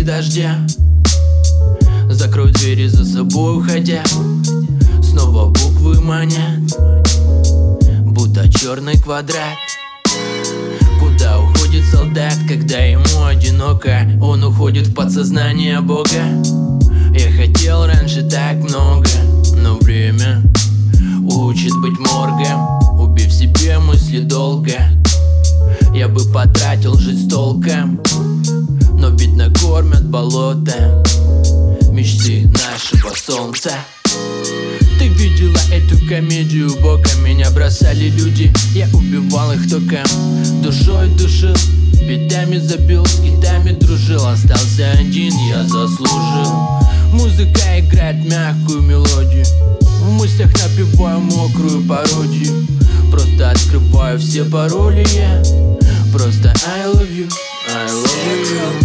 дождя. Закрой двери за собой, уходя. Снова буквы манят, будто черный квадрат. Куда уходит солдат, когда ему одиноко? Он уходит в подсознание Бога. Я хотел раньше так много, но время учит быть моргом. Убив себе мысли долго, я бы потратил жизнь с толком. Но ведь накормят болото мечты нашего солнца. Ты видела эту комедию боком? Меня бросали люди, я убивал их током. Душой душил, бедами забил, с китами дружил. Остался один, я заслужил. Музыка играет мягкую мелодию, в мыслях напеваю мокрую пародию. Просто открываю все пароли я. Просто I love you, I love you.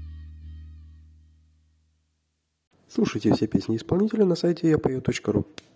Слушайте все песни исполнителя на сайте yapeo.ru.